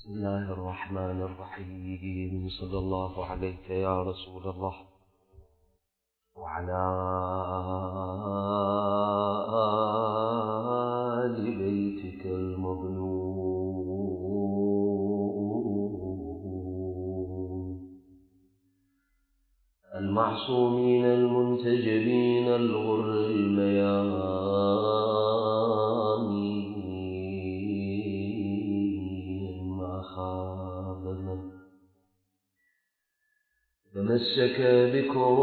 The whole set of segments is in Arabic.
بسم الله الرحمن الرحيم. صلى الله عليك يا رسول الله وعلى آل بيتك المظلوم المعصومين المنتجبين الغر الميامين، ما خاب من تمسك بكم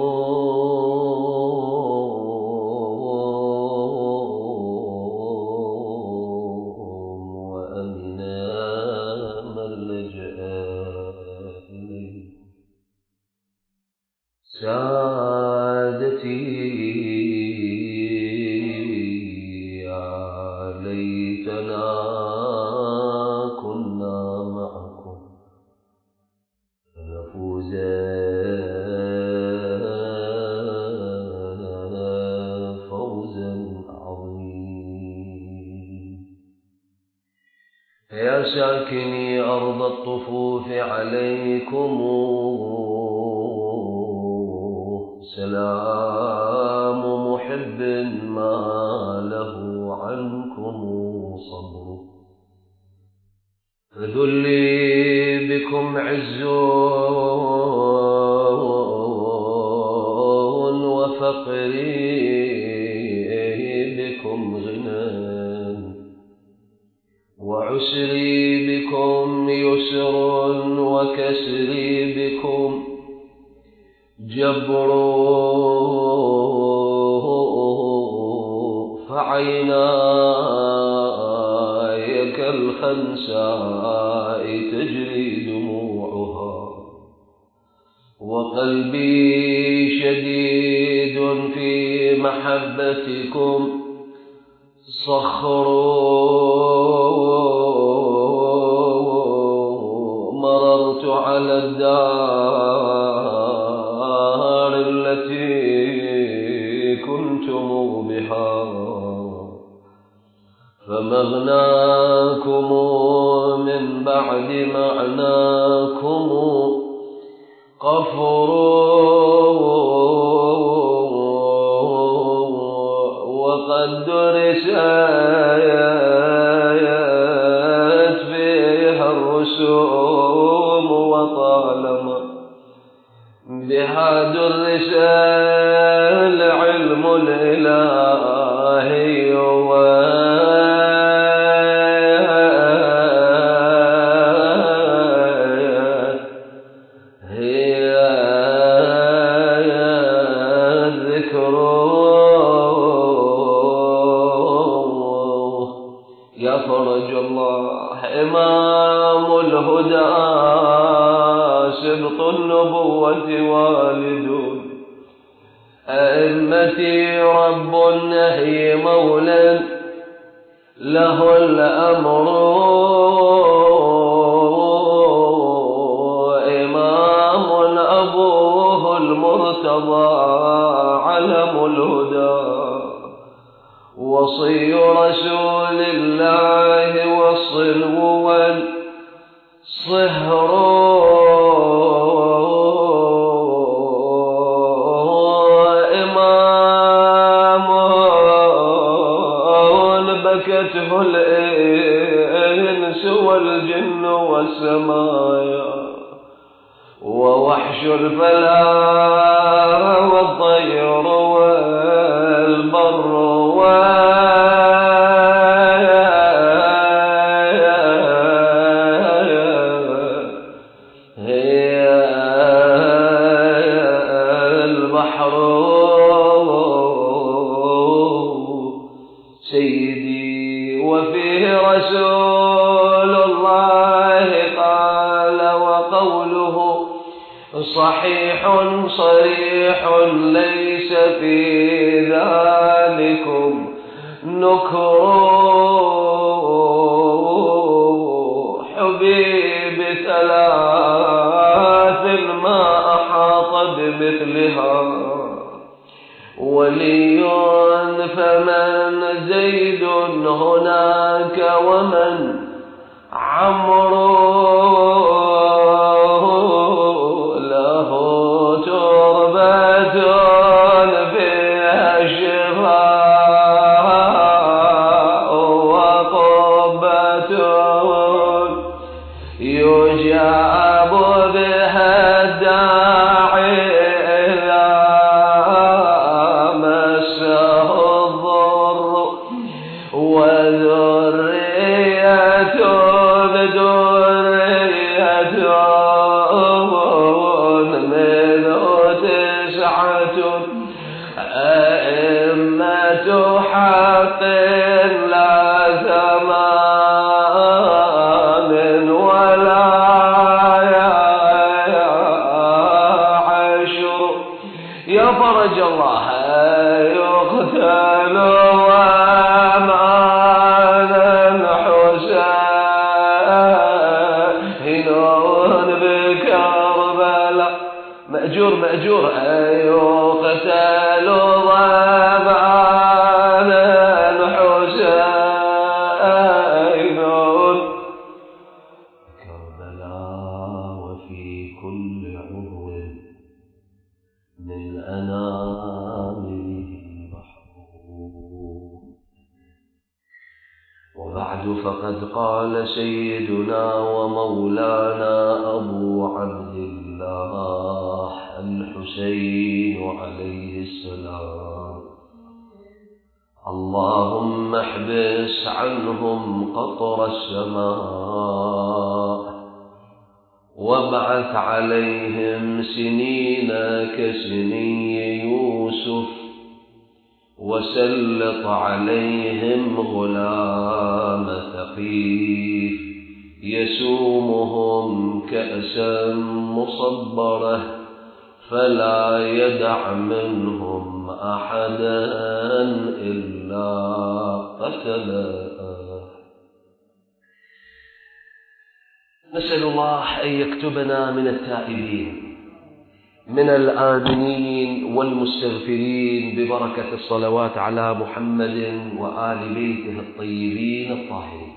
وأمنا من لجأ إليه. سادتي يا ليتنا كنا معكم فنفوز فوزا عظيما. يا ساكني أرض الطفوف عليكم سلام محب ما له عنكم صبر. فذلي بكم عز وفقري بكم غنى وعسري بكم يسر وكسري بكم جبر. فعيناي كالخنساء تجري دموعها وقلبي شديد في محبتكم صخر. مررت على الدار التي كنتم بها فمغناكم من بعد معناكم قفر. وقد درست فيها الرسوم وطالما بها درس العلم الإلهي هي الذكر. يا فرج الله إمام الهدى سبط النبوة والد أئمتي رب النهي مولى له الأمر. إمام أبوه المرتضى علم الهدى وصي رسول الله والصلو والصهر. بكته الإنس والجن والسمايا ووحش الفلا والطير والبر هي البحر. سيدي وفيه رسول الله قال وقوله صحيح صريح ليس في ذلكم نكر. حبيب ثلاث ما أحاط بمثلها ولي فمن زيد هناك ومن عمرو يجاب بها الداعي إذا مسه الضر وذرية بذرية منه 9 أئمة حق لا ثمان ولا 10 يا فرج الله يقتل وأمانا حسين بكربلاء مأجور يقتل وأمانا حسين كربلاء وفي كل عضو من أنامله محروم. وبعد فقد قال سيدنا ومولانا أبو عبد الله الحسين عليه السلام: اللهم احبس عنهم قطر السماء وابعث عليهم سنين كسني يوسف وسلط عليهم غلام ثقيف يسومهم كأسا مصبرة فلا يدع منهم أحدا إلا قتله. نسأل الله أن يكتبنا من التائبين من الآمنين والمستغفرين ببركة الصلوات على محمد وآل بيته الطيبين الطاهرين.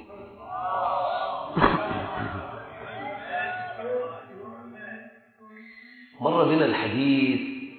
مر بنا الحديث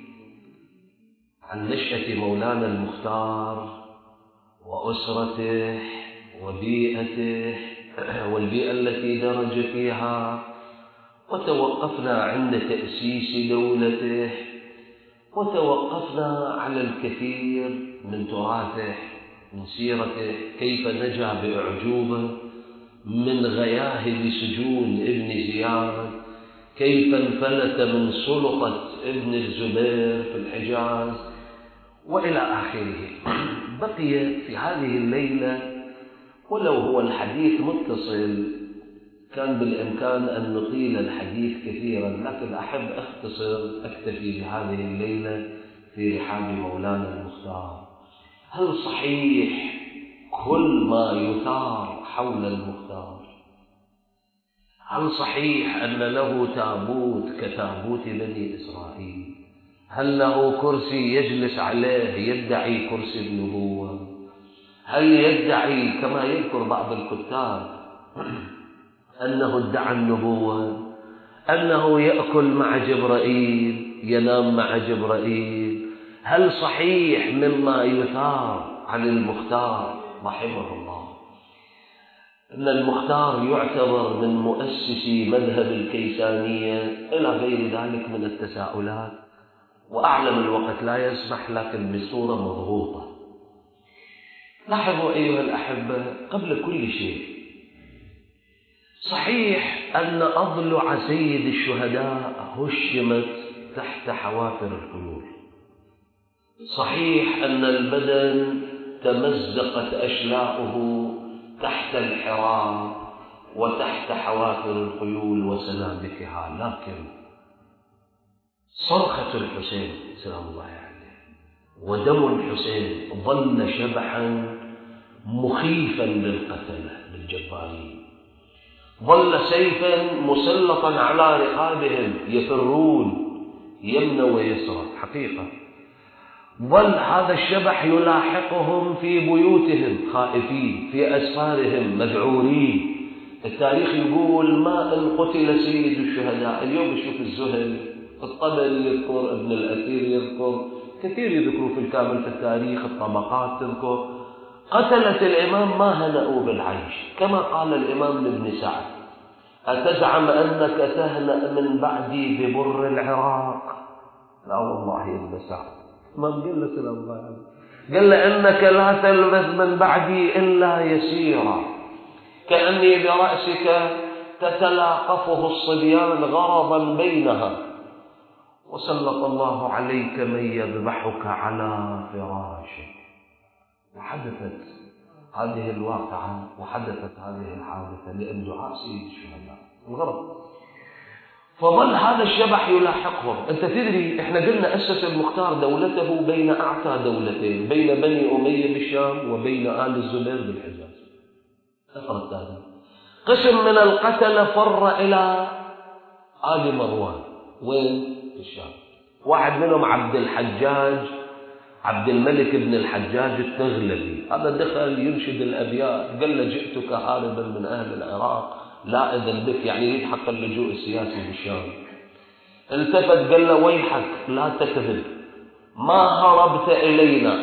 عن نشأة مولانا المختار وأسرته وبيئته والبيئة التي درج فيها، وتوقفنا عند تأسيس دولته، وتوقفنا على الكثير من تراثه من سيرته، كيف نجا بأعجوبة من غياهب سجون ابن زياد، كيف انفلت من سلطة ابن الزبير في الحجاز وإلى آخره. بقي في هذه الليلة ولو هو الحديث متصل كان بالإمكان أن نطيل الحديث كثيرا، لكن أحب أكتفي بهذه الليلة في رحاب مولانا المختار. هل صحيح كل ما يثار حول المختار؟ هل صحيح أن له تابوت كتابوت بني إسرائيل؟ هل له كرسي يجلس عليه يدعي كرسي النبوة؟ هل يدعي كما يذكر بعض الكتاب أنه ادعى النبوة، أنه يأكل مع جبرائيل ينام مع جبرائيل؟ هل صحيح مما يثار عن المختار رحمه الله أن المختار يعتبر من مؤسسي مذهب الكيسانية إلى غير ذلك من التساؤلات؟ وأعلم الوقت لا يسمح، لكن بصورة مضغوطة. لاحظوا أيها الأحبة قبل كل شيء، صحيح أن أضلع سيد الشهداء هشمت تحت حوافر الخيول، صحيح أن البدن تمزقت أشلاؤه تحت الحراب وتحت حوافر الخيول وسنابكها، لكن صرخة الحسين سلام الله عليه ودم الحسين ظل شبحا مخيفا للقتلة للجبارين، ظل سيفا مسلطا على رقابهم يفرون يمنى ويسرى. حقيقة ظل هذا الشبح يلاحقهم في بيوتهم خائفين، في أسفارهم مذعورين. التاريخ يقول ما إن قتل سيد الشهداء. اليوم يشوف الزهل الطبري يذكر، ابن الأثير يذكر، كثير يذكروا في الكامل في التاريخ، الطبقات تذكر قتلة الإمام ما هنأوا بالعيش، كما قال الإمام ابن سعد أتزعم أنك تهنأ من بعدي ببر العراق؟ لا والله يا ابن سعد. ما قال له سلام الله عليه، قال له إنك لا تلبث من بعدي إلا يسيرا، كأني برأسك تتلاقفه الصبيان غرضا بينها، وسلط الله عليك من يذبحك على فراشك. وحدثت هذه الواقعة وحدثت هذه الحادثة لأن دعاء سيد الشهداء الغرض. فظل هذا الشبح يلاحقهم. أنت تدري إحنا قلنا أسس المختار دولته بين أعتى دولتين، بين بني أمية بالشام وبين آل الزبير بالحجاز. اقرأ التاريخ. قسم من القتلة فر إلى آل مروان، وين؟ في الشام. واحد منهم عبد الحجاج، عبد الملك بن الحجاج التغلبي، هذا دخل ينشد الأبيات، قال له جئتك هاربا من أهل العراق لا إذن بك، يعني يريد حق اللجوء السياسي بالشام. التفت قال له ويحك لا تكذب، ما هربت إلينا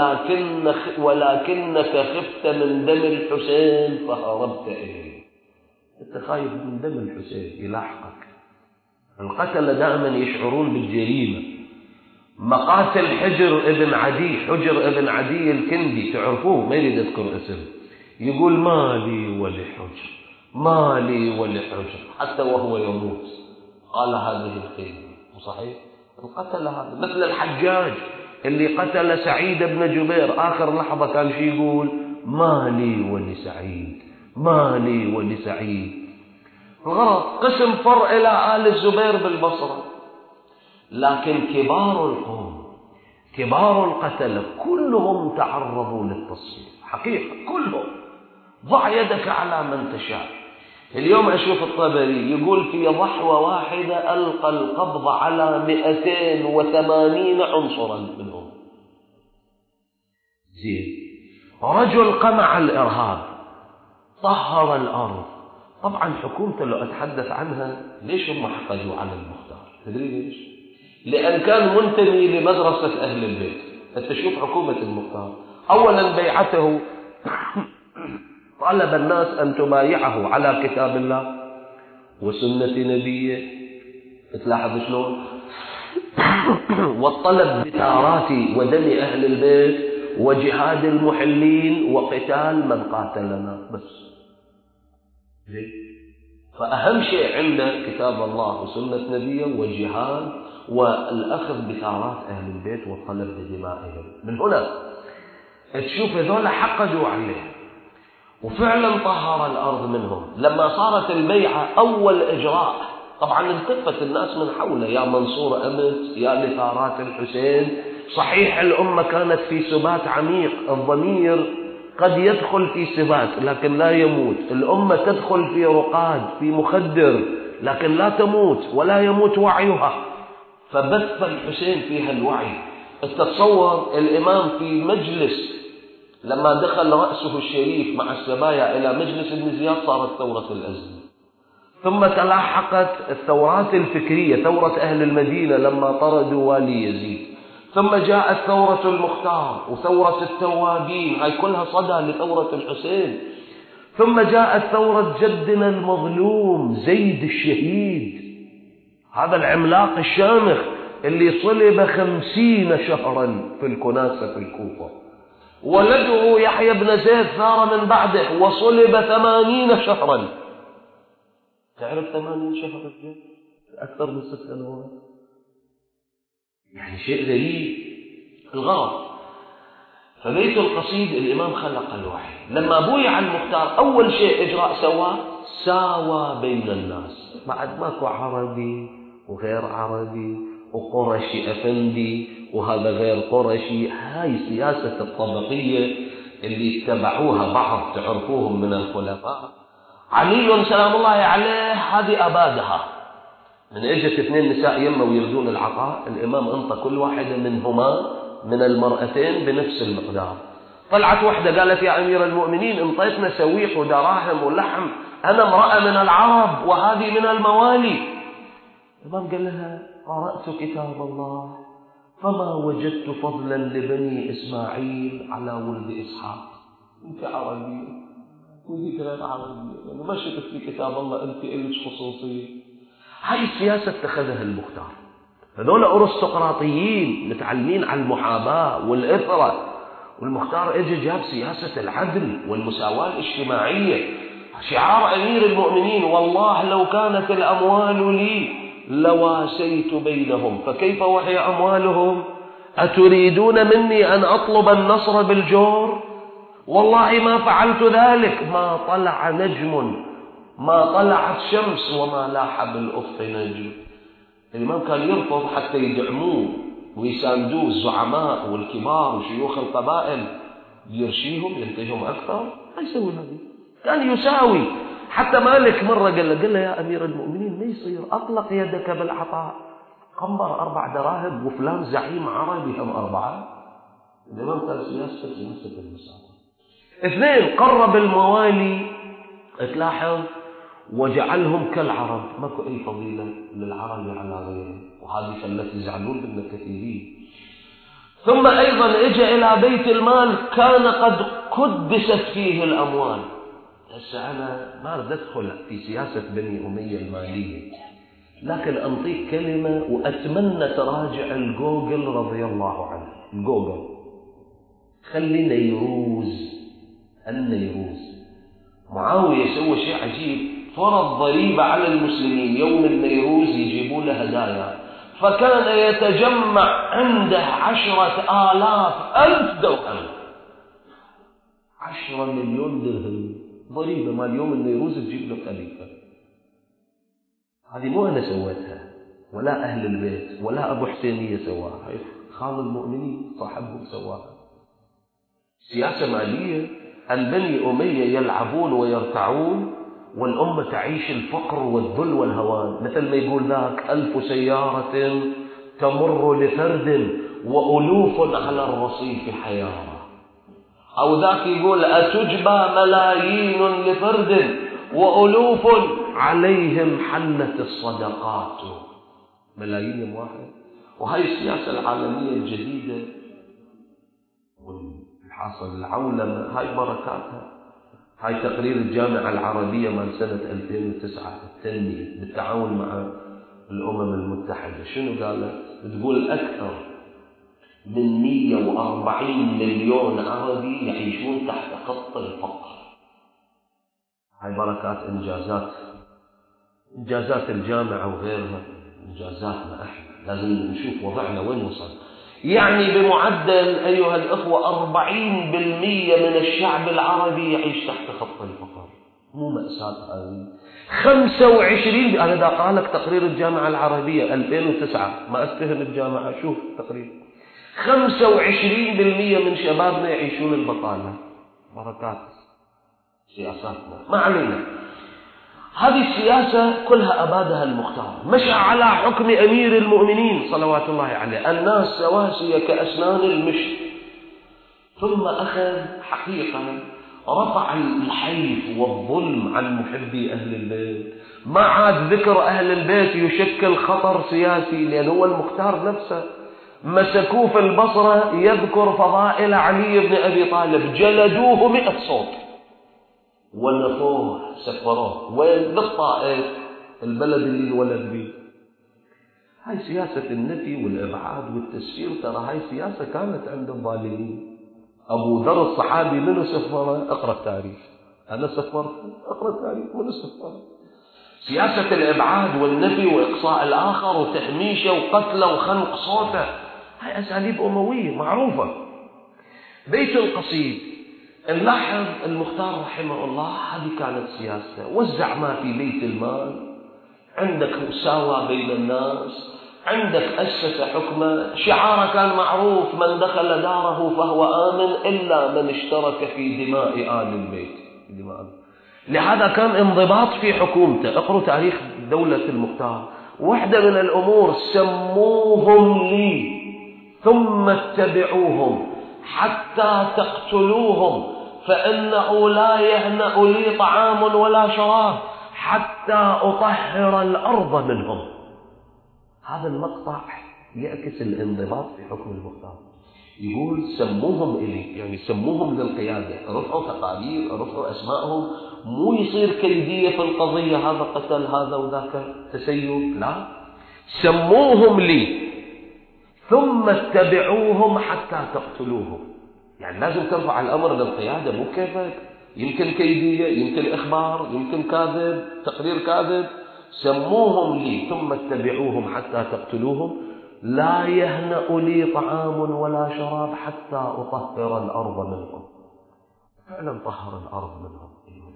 ولكنك خفت من دم الحسين فهربت إلينا. أنت خايف من دم الحسين يلاحقك. القتلة دائما يشعرون بالجريمة. مقاتل حجر ابن عدي الكندي، تعرفوه، ما يريد أذكر اسمه، يقول مالي ولحجر حتى وهو يموت قال هذه الكلمة. صحيح؟ القتل هذا مثل الحجاج اللي قتل سعيد بن جبير، آخر لحظة كان شي يقول مالي ولسعيد. الغرض قسم فر إلى آل الزبير بالبصرة، لكن كبار القوم كبار القتلة كلهم تعرضوا للتصفية حقيقة، كلهم. ضع يدك على من تشاء. اليوم أشوف الطبري يقول في ضحوة واحدة ألقى القبض على 280 عنصرا منهم. زين، رجل قمع الإرهاب، طهر الأرض. طبعا حكومته لو أتحدث عنها، ليش هم حقدوا على المختار؟ تدري ليش؟ لأن كان منتمي لمدرسة أهل البيت. أنت شوف حكومة المختار، أولا بيعته طلب الناس أن تبايعه على كتاب الله وسنة نبيه، تلاحظ شلون؟ والطلب بثارات ودم أهل البيت وجهاد المحلين وقتال من قاتلنا بس. فأهم شيء عنده كتاب الله وسنة نبيه والجهاد والأخذ بثارات أهل البيت والطلب بدمائهم. من هنا تشوف هذول حقدوا عليه، وفعلا طهر الأرض منهم. لما صارت البيعة أول إجراء، طبعا التفت الناس من حوله، يا منصور أمس، يا لثارات الحسين. صحيح الأمة كانت في سبات عميق، الضمير قد يدخل في سبات لكن لا يموت، الأمة تدخل في رقاد، في مخدر، لكن لا تموت ولا يموت وعيها. فبث الحسين فيها الوعي. تتصور الإمام في مجلس لما دخل رأسه الشريف مع السبايا إلى مجلس ابن زياد صارت ثورة الأزمة، ثم تلاحقت الثورات الفكرية، ثورة أهل المدينة لما طردوا والي يزيد، ثم جاءت ثورة المختار وثورة التوابين، هاي كلها صدى لثورة الحسين. ثم جاءت ثورة جدنا المظلوم زيد الشهيد، هذا العملاق الشامخ اللي صلب 50 شهرا في الكناسة في الكوفة. ولده يحيى بن زيد ثار من بعده وصلب 80 شهرا. تعرف 80 شهر أكثر من 6 سنوات، يعني شيء غريب. الغرض فبيت القصيد الإمام خلق الوحي. لما بويع المختار أول شيء إجراء ساوى بين الناس، بعد ماكو عربي وغير عربي وقرشي أفندي وهذا غير قرشي. هاي سياسة الطبقية اللي اتبعوها بعض تعرفوهم من الخلفاء. علي سلام الله عليه هذه أبادها، من اجت 2 نساء يمه ويردون العطاء، الإمام انطى كل واحدة منهما من المرأتين بنفس المقدار. طلعت واحدة قالت يا أمير المؤمنين انطيتنا سويح ودراهم ولحم، أنا امرأة من العرب وهذه من الموالي. الإمام قال لها قرأت كتاب الله فما وجدت فضلا لبني إسماعيل على ولد إسحاق. أنت عربية وذيك غير عربية، يعني ما شفت في كتاب الله أنت إلك خصوصية. هاي السياسة اتخذها المختار. هذول أرستقراطيين متعلمين على المحاباة والإثرة، والمختار اجى جاب سياسة العدل والمساواة الاجتماعية، شعار أمير المؤمنين: والله لو كانت الأموال لي لواسيت بينهم، فكيف وهي أموالهم؟ أتريدون مني أن أطلب النصر بالجور؟ والله ما فعلت ذلك. ما طلع نجم، ما طلعت شمس، وما لاح بالأفق نجم. الإمام كان يرفض حتى يدعموه ويساندوه الزعماء والكبار وشيوخ القبائل، يرشيهم ينتجهم أكثر، ما يسوي هذه. كان يساوي. حتى مالك مرة قال له يا أمير المؤمنين ما يصير أطلق يدك بالعطاء، قنبر 4 دراهم وفلان زعيم عربي هم 4. الإمام كان سياسة المساواة. 2 قرب الموالي، تلاحظ، وجعلهم كالعرب، ماكو أي فضيلة للعرب على غيرهم، وهذه خلت يزعلون منا كثيرين. ثم أيضا اجى إلى بيت المال، كان قد قدست فيه الأموال. هسه أنا ما أريد أدخل في سياسة بني أمية المالية، لكن أنطيك كلمة وأتمنى تراجع الجوجل رضي الله عنه. الجوجل خلي النيروز معاوية سوى شيء عجيب، فرض ضريبة على المسلمين يوم النيروز يجيبوا له هدايا، فكان يتجمع عنده 10,000 درهم، 10 مليون درهم ضريبة مال يوم النيروز تجيب له خليفة. هذه مو أنا سويتها ولا أهل البيت ولا أبو حسينية سواها، هاي خال المؤمنين صاحبهم سواها. سياسة مالية، البني أمية يلعبون ويرتعون والأمة تعيش الفقر والذل والهوان. مثل ما يقول ذاك: 1000 سيارة تمر لفرد وألوف على الرصيف حيارى. أو ذاك يقول: أتجبى ملايين لفرد وألوف عليهم حلت الصدقات. ملايين واحد. وهي السياسة العالمية الجديدة والحاصل العولمة، هاي بركاتها. هاي تقرير الجامعة العربية من سنة 2009 التنمية بالتعاون مع الأمم المتحدة. شنو قالت؟ بتقول أكثر من 140 مليون عربي يعيشون تحت خط الفقر. هاي بركات إنجازات الجامعة وغيرها، إنجازاتنا إحنا. لازم نشوف وضعنا وين وصل. يعني بمعدل أيها الأخوة 40% من الشعب العربي يعيش تحت خط الفقر. مو مأساة هذه. 25 أنا دا قالك تقرير الجامعة العربية 2009، ما أتهم الجامعة، شوف تقرير 25% من شبابنا يعيشون البطالة. بركات سياساتنا. ما علينا. هذه السياسة كلها أبادها المختار، مشى على حكم أمير المؤمنين صلوات الله عليه، الناس سواسية كأسنان المشط. ثم أخذ حقيقة رفع الحيف والظلم عن محبي أهل البيت. ما عاد ذكر أهل البيت يشكل خطر سياسي، لأن هو المختار نفسه مسكوه في البصرة يذكر فضائل علي بن أبي طالب، جلدوه 100 صوت ونفوه سفروه. وين؟ بالطائف، البلد اللي انولد به. هاي سياسة النفي والإبعاد والتسفير، ترى هاي سياسة كانت عند الظالمين. أبو ذر الصحابي منو سفره؟ اقرأ التاريخ. أنا سفرت؟ اقرأ التاريخ. منو سفره؟ سياسة الإبعاد والنفي وإقصاء الآخر وتهميشه وقتله وخنق صوته، هاي أساليب أموية معروفة. بيت القصيد نلاحظ المختار رحمه الله هذه كانت سياسته، وزع ما في بيت المال، عندك مساواة بين الناس، عندك أسس حكمه. شعاره كان معروف: من دخل داره فهو آمن إلا من اشترك في دماء آل البيت. لهذا كان انضباط في حكومته. اقروا تاريخ دولة المختار. واحدة من الأمور: سموهم لي ثم اتبعوهم حتى تقتلوهم، فإنه لا يهنأ لي طعام ولا شراب حتى أطهر الأرض منهم. هذا المقطع يعكس الانضباط في حكم المختار. يقول سموهم إلي، يعني سموهم للقيادة، رفعوا تقارير، رفعوا أسمائهم، مو يصير كيدية في القضية، هذا قتل هذا وذاك تسيب، لا، سموهم لي ثم اتبعوهم حتى تقتلوهم. يعني لازم ترفع الأمر للقيادة، مو كيفك، يمكن كيدية، يمكن إخبار، يمكن كاذب، تقرير كاذب. سموهم لي ثم اتبعوهم حتى تقتلوهم، لا يهنأ لي طعام ولا شراب حتى أطهر الأرض منهم. فعلا طهر الأرض منهم.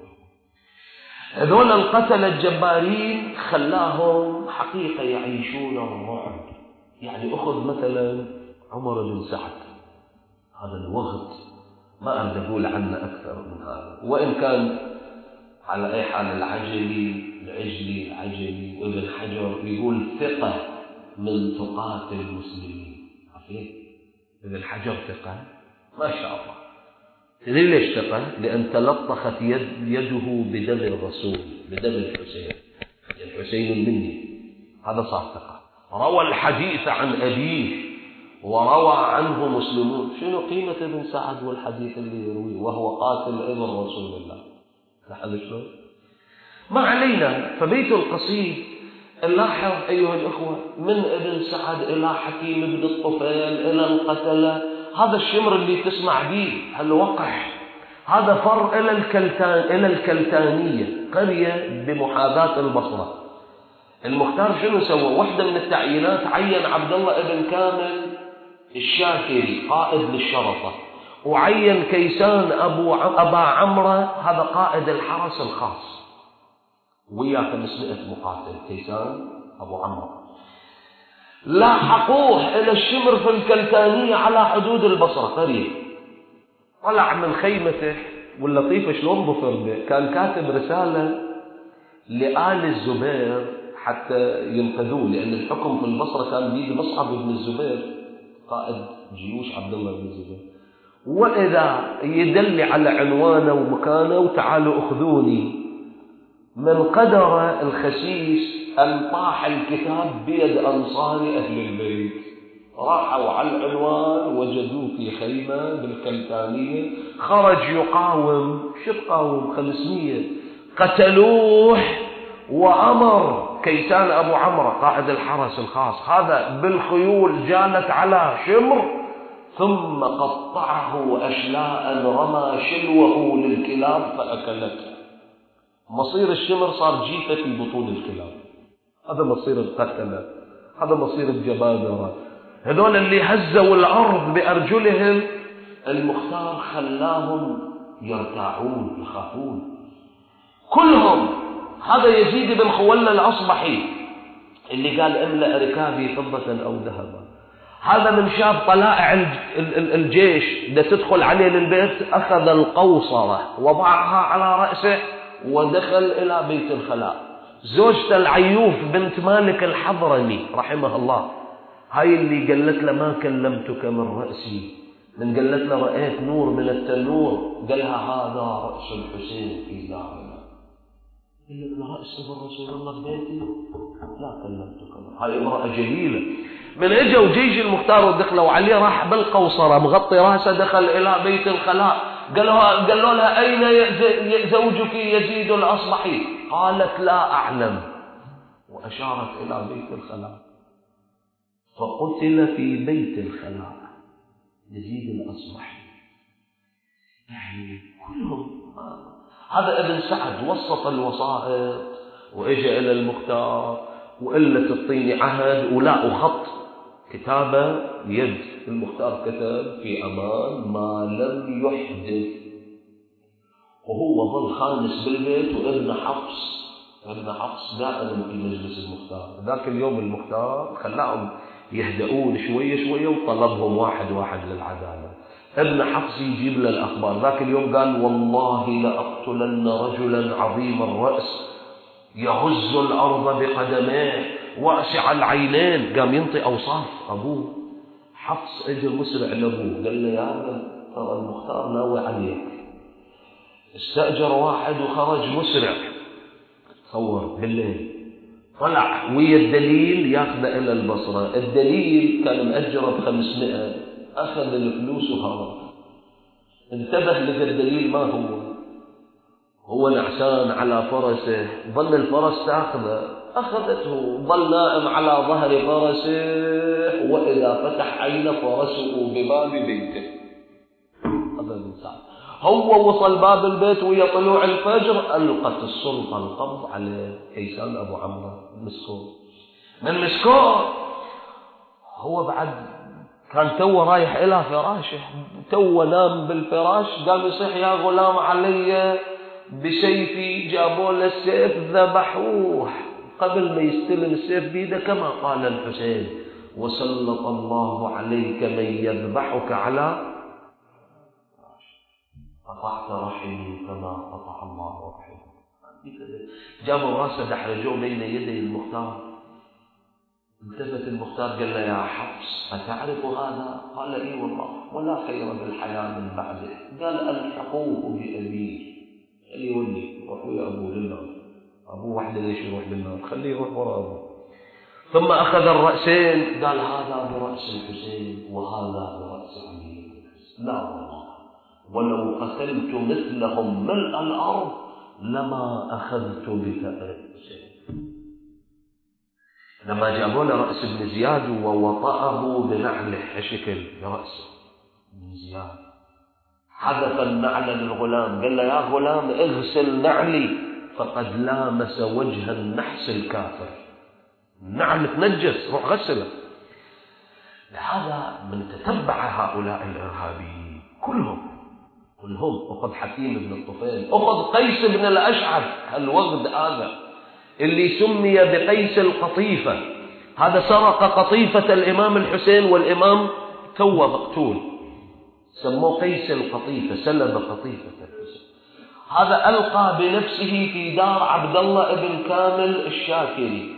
هذول القتلة الجبارين خلاهم حقيقة يعيشون الرعب. يعني أخذ مثلا عمر بن سعد، هذا الوقت ما أقدر أقول عنه أكثر من هذا، وإن كان على أي حال العجلي ابن حجر يقول ثقة من ثقات المسلمين. عارفين ابن حجر ثقة ما شاء الله. تدري ليش ثقة؟ لأن تلطخت يده بدم الرسول، بدم الحسين، الحسين المني، هذا صار ثقة. روى الحديث عن أبيه وروى عنه مسلمون. شنو قيمة ابن سعد والحديث اللي يرويه وهو قاتل ابن رسول الله؟ لاحظ شلون؟ ما علينا. فبيت القصيد نلاحظ أيها الأخوة من ابن سعد إلى حكيم بن الطفيل إلى القتلة، هذا الشمر اللي تسمع به هالوقح، هذا فر إلى الكلتانية، قرية بمحاذاة البصرة. المختار شنو سوى؟ واحدة من التعيينات عين عبد الله ابن كامل الشاكري قائد للشرطة، وعين كيسان أبا عمرو هذا قائد الحرس الخاص، ويا 500 مقاتل كيسان أبو عمرو. لاحقوه إلى الشمر في الكلتانية على حدود البصرة قريب. طلع من خيمته، واللطيف شلون ظفر به، كان كاتب رسالة لآل الزبير حتى ينقذوه، لأن الحكم في البصرة كان بيد مصعب بن الزبير قائد جيوش عبد الله بن الزبير، وإذا يدل على عنوانه ومكانه وتعالوا أخذوني. من قدر الخسيس أن طاح الكتاب بيد أنصار أهل البيت، راحوا على العنوان وجدوه في خيمة بالكلتانية، خرج يقاوم. شو تقاوم؟ 500 قتلوه. وأمر كيسان أبو عمرو قائد الحرس الخاص هذا بالخيول جالت على شمر، ثم قطعه أشلاء، رمى شلوه للكلاب فأكلته. مصير الشمر صار جيفة في بطون الكلاب. هذا مصير القتلة، هذا مصير الجبابرة، هذول اللي هزوا الأرض بأرجلهم. المختار خلاهم يرتاعون، يخافون كلهم. هذا يزيد بن خوله الأصبحي اللي قال املأ ركابي فضة أو ذهبا، هذا من شاف طلائع الجيش دا تدخل عليه للبيت، أخذ القوصرة وضعها على رأسه ودخل إلى بيت الخلاء. زوجته العيوف بنت مالك الحضرمي رحمه الله، هاي اللي قالت له ما كلمتك من رأسي، من قالت له رأيت نور من التنور، قالها هذا رأس الحسين في دارنا. قال له رأس رسول الله ببيتي؟ لا كلمتك. هاي امرأة جليلة. من اجوا جيش المختار ودخلوا عليه، راح بالقوصرة مغطي راسه، دخل إلى بيت الخلاء. قالوا لها أين زوجك يزيد الأصبحي؟ قالت لا أعلم، وأشارت إلى بيت الخلاء. فقتل في بيت الخلاء يزيد الأصبحي. يعني كلهم. هذا ابن سعد وسط الوسائط وإجا إلى المختار وقلت الطيني عهد ولا وخط كتابة يد. المختار كتب في أمان ما لم يحدث، وهو ظل خامس بالبيت، وابن حفص دائما في مجلس المختار. ذاك اليوم المختار خلاهم يهدؤون شوية شوية وطلبهم واحد واحد للعدالة. ابن حفص يجيب له الأخبار. ذاك اليوم قال والله لأقتلن رجلا عظيم الرأس يهز الأرض بقدميه واسع العينين. قام ينطي أوصاف أبوه. حفص اجى مسرع لأبوه قال له يا ابن ترى المختار ناوي عليك. استأجر واحد وخرج مسرع، تصور بالليل، طلع ويا الدليل ياخذه إلى البصرة. الدليل كان مأجره ب500 أخذ الفلوس وهرب. انتبه للدليل ما هو نعسان على فرسه، ظل الفرس تأخذه، أخذته، ظل نائم على ظهر فرسه، وإذا فتح عين فرسه بباب بيته. هو وصل باب البيت ويا طلوع الفجر ألقت السلطة القبض على كيسان أبو عمرو من مسكوه. هو بعد كان توه رايح إلى فراشه، توه نام بالفراش، قام يصيح يا غلام علي بسيفي، جابوا له السيف ذبحوه قبل ما يستلم السيف بيده، كما قال الحسين وسلط الله عليك من يذبحك على قطعت رحمي كما قطع الله رحمه. جابوا راسه دحرجوه بين يدي المختار. التفت المختار قال له يا حفص أتعرف هذا؟ قال إي والله، ولا خير بالحياة من بعده. قال ألحقوه بأبيه، خليه يولي روحوا يا أبوه للنار، أبوه وحده ليش يروح للنار، خليه يروح وراء أبوه. ثم أخذ الرأسين، قال هذا برأس الحسين وهذا برأس علي. لا والله، ولو قتلت مثلهم ملء الأرض لما أخذت بثأر الحسين. لما جابوا له رأس ابن زياد ووطأه بنعله هالشكل برأسه ابن زياد، حذف النعل للغلام، قال له يا غلام اغسل نعلي فقد لامس وجه النحس الكافر، النعل تنجس روح غسله. لهذا من تتبع هؤلاء الإرهابيين كلهم أخذ حكيم بن الطفيل، أخذ قيس بن الأشعث الوغد هذا اللي سمي بقيس القطيفة، هذا سرق قطيفة الإمام الحسين والإمام توه مقتول، سموه قيس القطيفة، سلب قطيفة الحسين. هذا ألقى بنفسه في دار عبد الله بن كامل الشاكري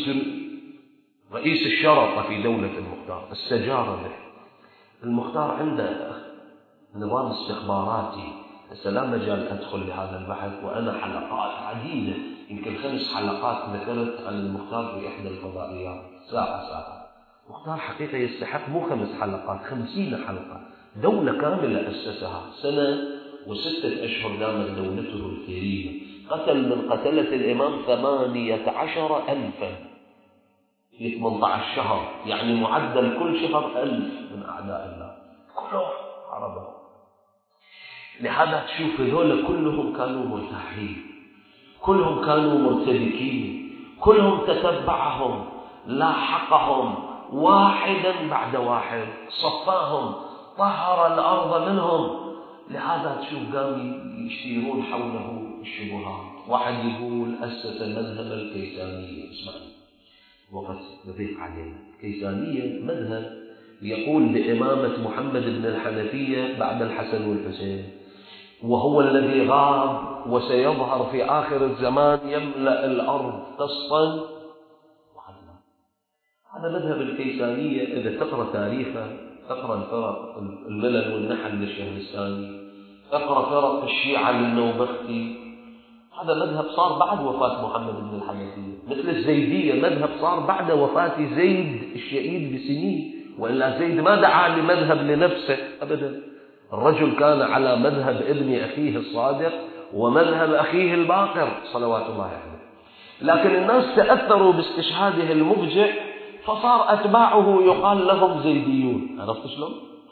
رئيس الشرطة في دولة المختار، السجارة به. المختار عنده نظام استخباراتي، لا مجال أدخل لهذا البحث، وأنا حلقات عديدة يمكن 5 حلقات ذكرت عن المختار في إحدى الفضائيات ساعة. المختار حقيقة يستحق مو 5 حلقات، 50 حلقة، دولة كاملة أسسها، 1 سنة و6 أشهر دامت دولته الكريمة، قتل من قتلة الإمام 18,000 في 18 شهر، يعني معدل كل شهر 1000 من أعداء الله، كلهم حربوا. لهذا تشوف هذول كلهم كانوا مرتاحين، كلهم كانوا مرتبكين، كلهم تتبعهم، لاحقهم واحدا بعد واحد، صفاهم، طهر الأرض منهم. لهذا تشوف قام يشيرون حوله الشبهات. واحد يقول أسس مذهب الكيسانية، اسمعني وقت نضيف عليه، الكيسانية مذهب يقول بإمامة محمد بن الحنفية بعد الحسن والحسين، وهو الذي غاب وسيظهر في آخر الزمان يملأ الأرض قسطا وعدلا. هذا مذهب الكيسانية. إذا تقرأ تاريخه، تقرأ الفرق الملل والنحل للشهرستاني، تقرأ فرق الشيعة للنوبختي، هذا مذهب صار بعد وفاة محمد بن الحنفية. مثل الزيدية، مذهب صار بعد وفاة زيد الشهيد بسنين، وإلا زيد ما دعا لمذهب لنفسه أبدا، الرجل كان على مذهب ابن أخيه الصادق ومذهب أخيه الباقر صلوات الله عليه. لكن الناس تأثروا باستشهاده المفجع، فصار أتباعه يقال لهم زيديون. عرفت شلون؟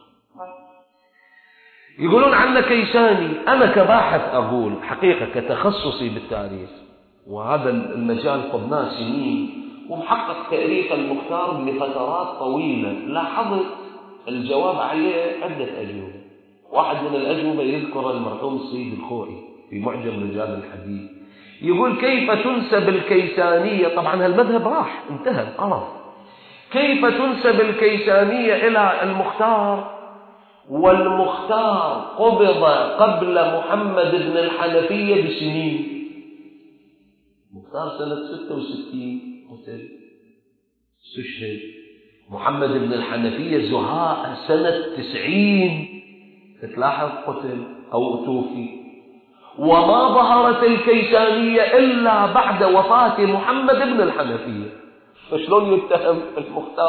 يقولون عنه كيساني. أنا كباحث أقول حقيقة كتخصصي بالتاريخ، وهذا المجال قضناه سنين، ومحقق تاريخ المختار لفترات طويلة، لاحظت الجواب عليه عدة أجوبة. واحد من الأجوبة يذكر المرحوم السيد الخوئي في معجم رجال الحديث، يقول كيف تنسب الكيسانية، طبعا هالمذهب راح انتهى انقرض، كيف تنسب الكيسانية إلى المختار والمختار قبض قبل محمد بن الحنفية بسنين. المختار سنة 66 قتل استشهد، محمد بن الحنفية زهاء سنة 90 تلاحظ قتل أو توفي، وما ظهرت الكيسانية إلا بعد وفاة محمد بن الحنفية. فشلون يتهم المختار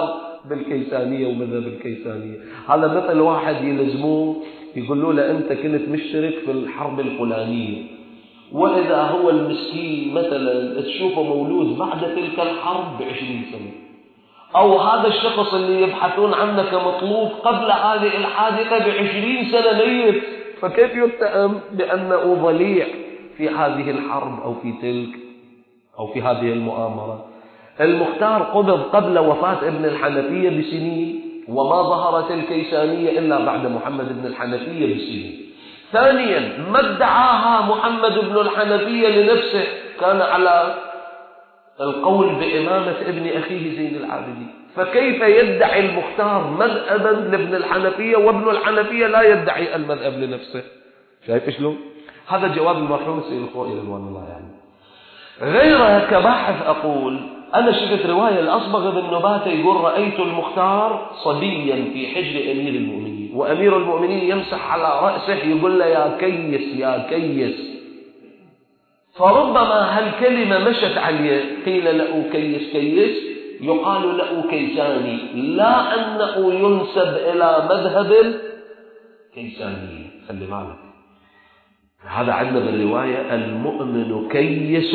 بالكيسانية ومذهب الكيسانية. هذا مثل واحد يلزموه يقولوا له أنت كنت مشترك في الحرب الفلانية، وإذا هو المسكين مثلا تشوفه مولود بعد تلك الحرب ب20 سنة، أو هذا الشخص اللي يبحثون عنه كمطلوب قبل هذه الحادثة ب20 سنة ميت، فكيف يتهم بأنه ضليع في هذه الحرب أو في تلك أو في هذه المؤامرة؟ المختار قبض قبل وفاة ابن الحنفية بسنين، وما ظهرت الكيسانية إلا بعد محمد بن الحنفية بسنين. ثانيا، ما ادعاها محمد بن الحنفية لنفسه، كان على القول بإمامة ابن أخيه زين العابدين، فكيف يدعي المختار مذهبا لابن الحنفية وابن الحنفية لا يدعي المذهب لنفسه؟ شايف شلون؟ هذا جواب المرحوم السيد الخوئي رضوان الله يعني. غيرها كباحث أقول أنا شفت رواية الأصبغ بن نباتة يقول رأيت المختار صبيا في حجر أمير المؤمنين، وأمير المؤمنين يمسح على رأسه يقول له يا كيس يا كيس، فربما هالكلمة مشت عليه، قيل له كيس كيس يقال له كيساني، لا أنه ينسب إلى مذهب الكيساني. خلي بالك، هذا عندنا بالرواية المؤمن كيس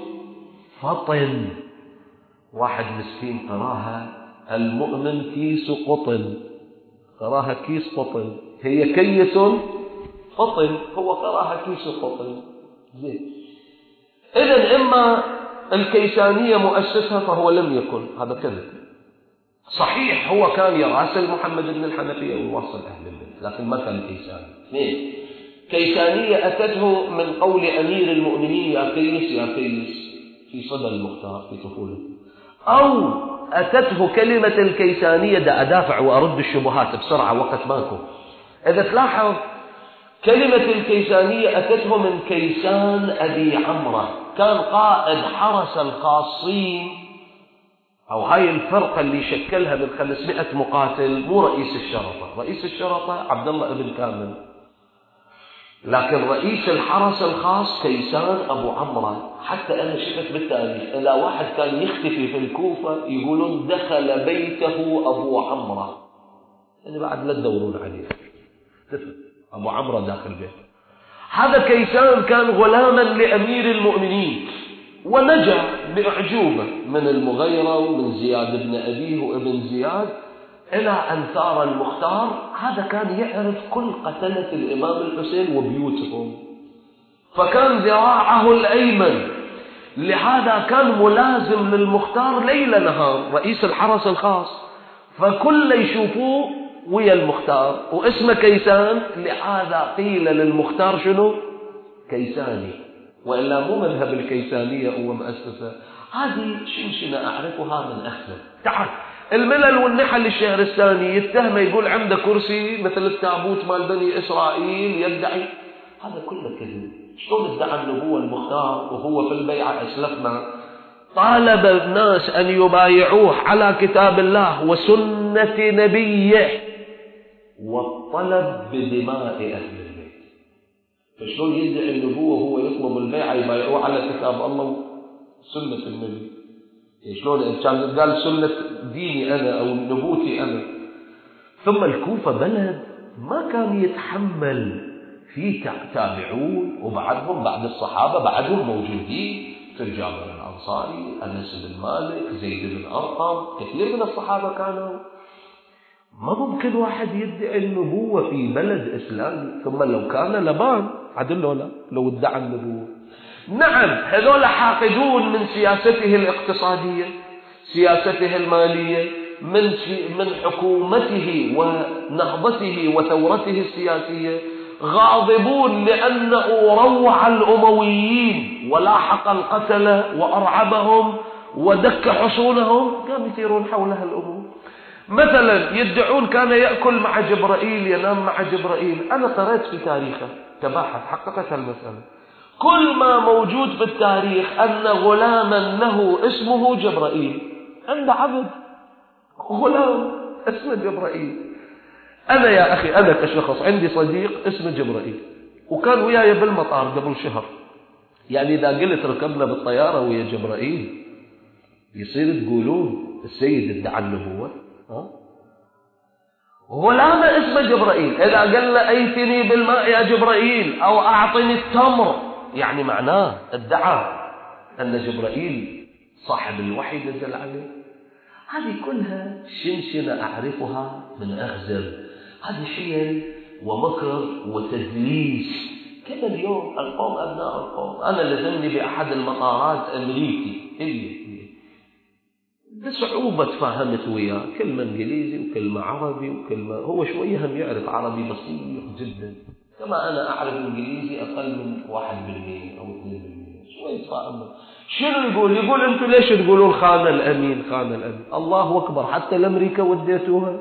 فطن، واحد مسكين قراها المؤمن كيس قطن، قراها كيس قطن، هي كيس فطن، هو قراها كيس قطن. زين، إذن إما الكيسانية مؤسسها فهو لم يكن، هذا كذب. صحيح هو كان يراسل محمد بن الحنفية ويوصل أهل البيت، لكن ما كان كيساني. اثنين، كيسانية أتته من قول أمير المؤمنين يا كيس يا كيس في صدى المختار في طفولته، أو أتته كلمة الكيسانية، دا أدافع وأرد الشبهات بسرعة وقت ماكو. إذا تلاحظ كلمة الكيسانية أتته من كيسان أبي عمرة، كان قائد حرس الخاصين، أو هاي الفرقة اللي شكلها من 500 مقاتل، مو رئيس الشرطة. رئيس الشرطة عبد الله بن كامل، لكن رئيس الحرس الخاص كيسان أبو عمرة. حتى أنا شفت بالتاريخ إلى واحد كان يختفي في الكوفة يقولون دخل بيته أبو عمرة، يعني بعد لا تدورون عليه، أبو عمرة داخل بيته. هذا كيسان كان غلاما لأمير المؤمنين، ونجا بأعجوبة من المغيرة ومن زياد بن أبيه وابن زياد، إلى أن ثار المختار. هذا كان يعرف كل قتلة الإمام الحسين وبيوتهم، فكان ذراعه الأيمن، لهذا كان ملازم للمختار ليل نهار، رئيس الحرس الخاص، فكل يشوفوه ويا المختار، واسمه كيسان، لهذا قيل للمختار شنو؟ كيساني، وإلا مو مذهب الكيسانية هو مؤسسة. هذه شنشنة أعرفها من أخذ. تعال الملل والنحل الشهرستاني يتهمه، يقول عنده كرسي مثل التابوت مال بني إسرائيل، يدعي هذا كله كذب. شلون ادعى النبوة المختار وهو في البيعة أسلفنا طالب الناس أن يبايعوه على كتاب الله وسنة نبيه، والطلب بدماء أهل البيت. فشلون يدعي النبوة وهو يطلب البيعة يبايعوه على كتاب الله وسنة النبي؟ شلون كان قال سنة ديني أنا أو نبوتي أنا؟ ثم الكوفة بلد ما كان يتحمل فيه تابعون، وبعدهم بعد الصحابة بعدهم موجودين، في جابر الأنصاري، أنس بن مالك، زيد بن أرقم، كثير من الصحابة كانوا. ما ممكن واحد يدعي النبوة في بلد إسلامي، ثم لو كان لبان عدل ولا لو ادعى النبوة. نعم هذول حاقدون من سياسته الاقتصادية، سياسته المالية، من حكومته ونهضته وثورته السياسية، غاضبون لأنه روع الأمويين ولاحق القتلة وأرعبهم ودك حصونهم، قام يسيرون حولها الأمور. مثلا يدعون كان يأكل مع جبرائيل، ينام مع جبرائيل. أنا قرأت في تاريخه كباحث حققت المسألة، كل ما موجود في التاريخ أن غلاما له اسمه جبرائيل، عنده عبد غلام اسمه جبرائيل. أنا يا أخي أنا كشخص عندي صديق اسمه جبرائيل، وكان وياي بالمطار قبل شهر، يعني إذا قلت ركبنا بالطيارة ويا جبرائيل يصير تقولون السيد ادعى النبوة؟ غلام اسمه جبرائيل، إذا قال له أيتني بالماء يا جبرائيل أو أعطني التمر، يعني معناه ادعى أن جبرائيل صاحب الوحي نزل عليه. هذه كلها شنشنة أعرفها من أخزر، هذه حيل ومكر وتدليس. كما اليوم القوم أبناء القوم. أنا لزمني بأحد المطارات أمريكي بصعوبة تفاهمت وياه، كلمة إنجليزي وكلمة عربي وكلمة، هو شوية هم يعرف عربي بسيط جدا، كما أنا أعرف إنجليزي أقل من 1% أو 2%، شوية تفاهم. شنو يقول أنتم ليش تقولون خان الأمين خان الأمين؟ الله أكبر، حتى لأمريكا وديتوها،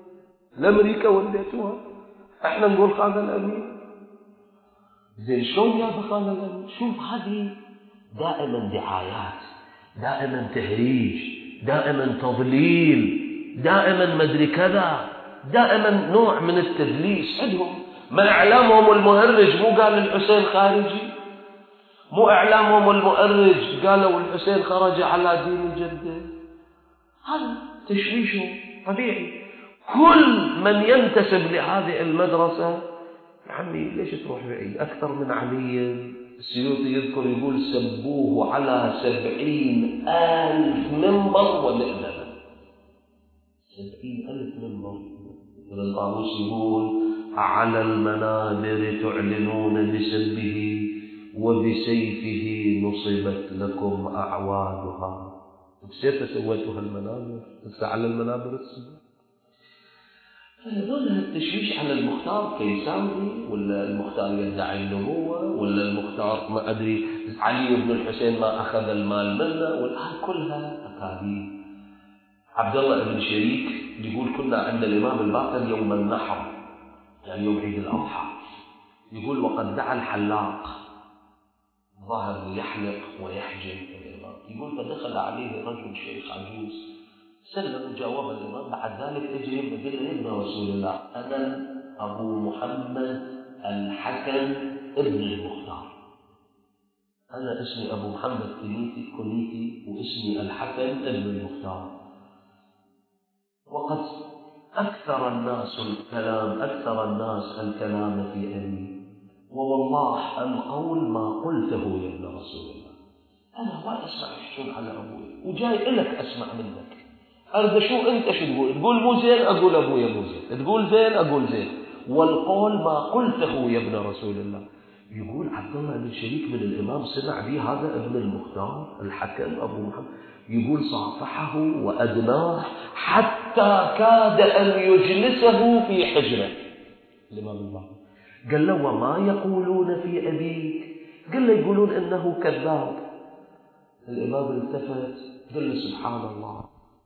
احنا نقول خان الأمين. زين شلون يا خان الأمين؟ شوف، هذه دائما دعايات، دائما تهريج، دائما تضليل، دائما مدري كذا، دائما نوع من التدليس عندهم. ما إعلامهم المهرج مو قال الحسين خارجي؟ مو إعلامهم المؤرج قالوا الحسين خرج على دين الجدة؟ هذا تشويشهم طبيعي. كل من ينتسب لهذه المدرسة، يا عمي ليش تروح بعيد؟ أكثر من علي السيوطي يذكر يقول سبوه على 70,000 منبر ومئذنة. 70,000 منبر. الطاووس يقول على المنابر تعلنون بسبه وبسيفه نصبت لكم أعوادها. بسيف سويتها المنابر، على المنابر السبب. هذول التشويش على المختار كيساوي، ولا المختار يدعي النبوة، ولا المختار ما أدري علي بن الحسين ما أخذ المال منه، والآن كلها أكاذيب. عبد الله بن شريك يقول كنا عند الإمام الباقر يوم النحر، يعني يوم عيد الأضحى، يقول وقد دعا الحلاق، ظهر يحلق ويحجم الإمام، يقول فدخل عليه رجل شيخ عجوز، سلم وجاوب الإمام، بعد ذلك اجي قال له ابن رسول الله أنا أبو محمد الحكم ابن المختار، أنا اسمي أبو محمد كنيتي واسمي الحكم ابن المختار، وقد أكثر الناس الكلام في أبي، ووالله القول ما قلته يا ابن رسول الله، أنا ما أسمع يحجون على أبوي وجاي إلك أسمع منك، أرد شو أنت شو تقول مو زين أقول أبويا مو زين، تقول زين أقول زين، والقول ما قلته يا ابن رسول الله. يقول عبد الله بن شريك من الإمام سمع به هذا ابن المختار الحكم أبو محمد، يقول صافحه وأدناه حتى كاد أن يجلسه في حجره. الإمام الباقر قال له وما يقولون في أبيك؟ قال له يقولون إنه كذاب. الإمام التفت قال له سبحان الله،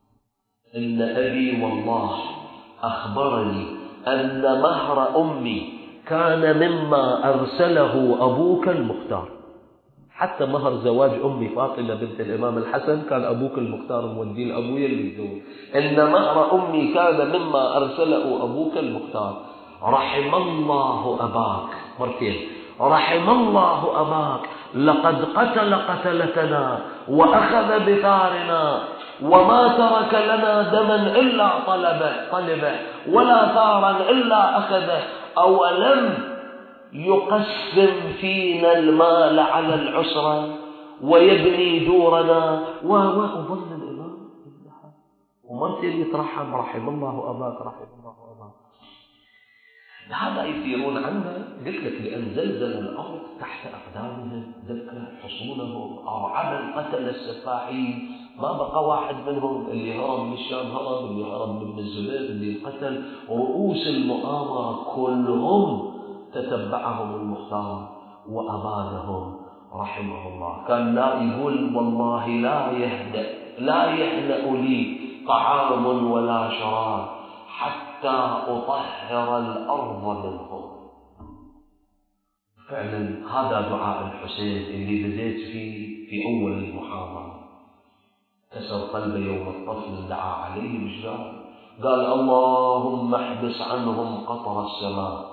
إن أبي والله أخبرني أن مهر أمي كان مما أرسله أبوك المختار، حتى مهر زواج أمي فاطمة بنت الإمام الحسن كان أبوك المختار مودي لأبويا اللي يتزوج، إن مهر أمي كان مما أرسله أبوك المختار، رحم الله أباك، مرتين، رحم الله أباك، لقد قتل قتلتنا وأخذ بثارنا وما ترك لنا دما إلا طلبه ولا ثارا إلا أخذه، أولم يقسم فينا المال على العسرة ويبني دورنا وظل الإمام ومرتين يترحم رحم الله أباك رحم الله أباك. هذا يثيرون عنه، قلت لك لأن زلزل الأرض تحت أقدامهم، ذكر حصونهم، أرعب القتل السفاحين، ما بقى واحد منهم، اللي هرب من الشام هرب، اللي هرب من الزبير، اللي انقتل، رؤوس المؤامرة كلهم تتبعهم المختار وأبادهم رحمه الله. كان لا يقول والله لا يهدأ لي طعام ولا شراب حتى أطهر الأرض منهم. فعلا هذا دعاء الحسين اللي بديت فيه في أول المحاضرة، كسر قلبه يوم الطفل دعا عليه بجدار، قال اللهم احبس عنهم قطر السماء.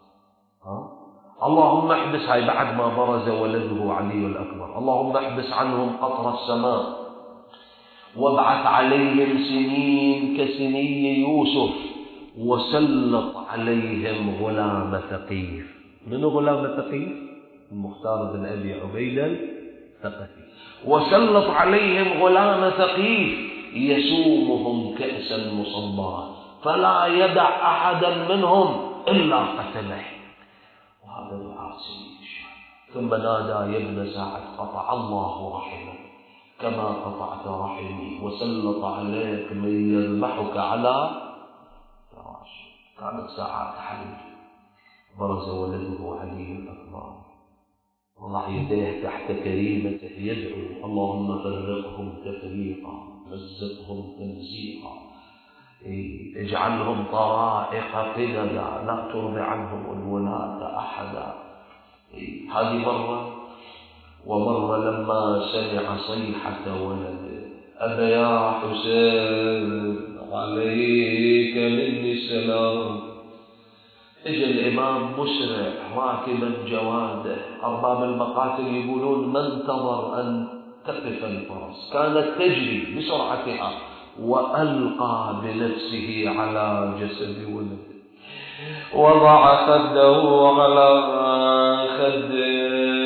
اللهم احبس، هاي بعد ما برز ولده علي الأكبر، اللهم احبس عنهم قطر السماء وابعث عليهم سنين كسني يوسف وسلط عليهم غلام ثقيف. من غلام ثقيف؟ المختار بن أبي عبيدة الثقفي. وسلط عليهم غلام ثقيف يسومهم كأسا مصبا فلا يدع أحدا منهم إلا قتله. وهذا دعاء سيد الشعب. ثم نادى يا ابن سعد قطع الله رحمك كما قطعت رحمي وسلط عليك من يذبحك على فراشك. كانت ساعات حرج. برز ولده علي الأكبر وضع يديه تحت كريمته يدعو اللهم فرقهم تفريقا مزقهم تمزيقا اجعلهم طرائق قددا لا ترضي عنهم الولاة أحدا. هذه مرة. ومرة لما سمع صيحة ولده أبا يا حسين عليك مني السلام. اجى الإمام مسرع راكبا جواده. أرباب المقاتل يقولون ما انتظر أن تقف الفرس، كانت تجري بسرعتها وألقى بنفسه على جسد ولده وضع خده على خده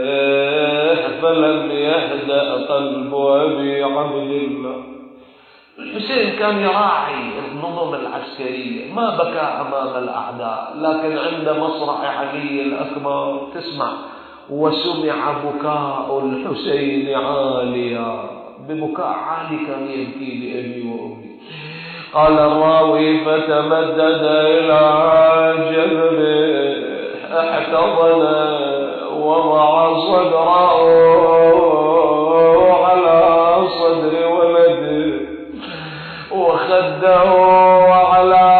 فلم يهدأ قلب أبي عبد الله. الحسين كان يراعي النظم العسكرية، ما بكى أمام الأعداء، لكن عند مصرع علي الأكبر تسمع وسمع بكاء الحسين عاليا. ببكاء عالي كان يبكي لأبي وأمي. قال الراوي فتمدد إلى جنبه احتضن وضع صدره على صدر ولده وخده على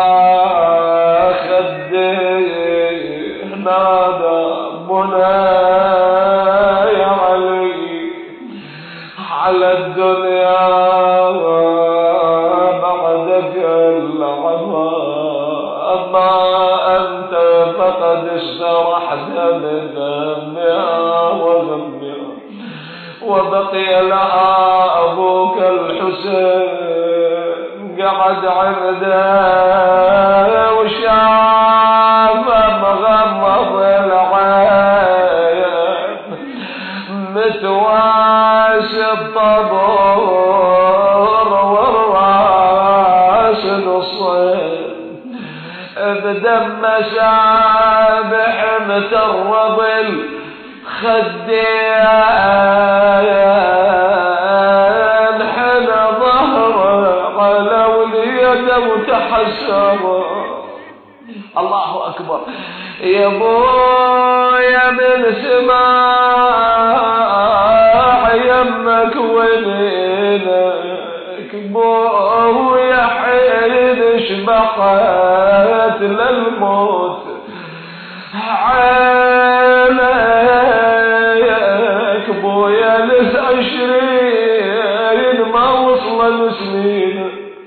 خده نادى بناي على الدنيا بعدك العظى أما أنت فقد استرحت من همها وغمها وبقي لها أبوك الحسين قعد عنده وشاف مغمض العين متواس الطبور والراس نصين بدم سابح مترب الخدين حنى ظهره على وليده وتحسر. الله أكبر. يا بويا من سماع يمك ولينك بويا حين شبقت للموت عينك بويا لس 20 ما وصل سنين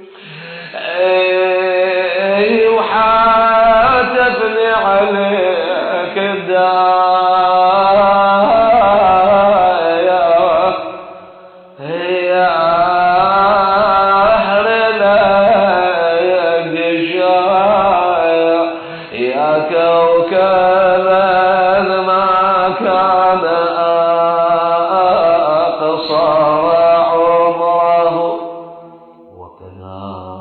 وحاتفني عليك الدايا يا أهلنا يا قشايا يا كوكبا ما كان أقصر عمره وكذا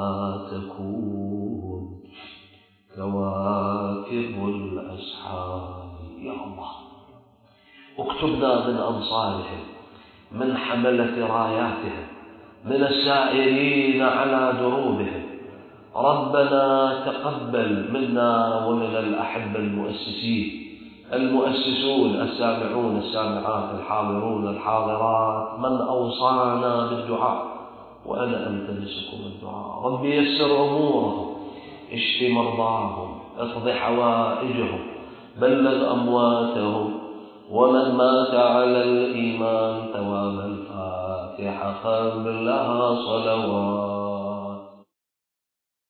تكون كواكب الأسحاب. يا الله اكتبنا من أنصارهم من حملة راياتهم من السائرين على دروبهم. ربنا تقبل منا ومن الأحبة المؤسسون السامعون السامعات الحاضرون الحاضرات من أوصانا بالدعاء وأنا ألتمسكم الدعاء. رب يسر أمورهم اشف مرضاهم اقض حوائجهم بلغ أمواتهم ومن مات على الإيمان توام الفاتحة قبلها صلوات.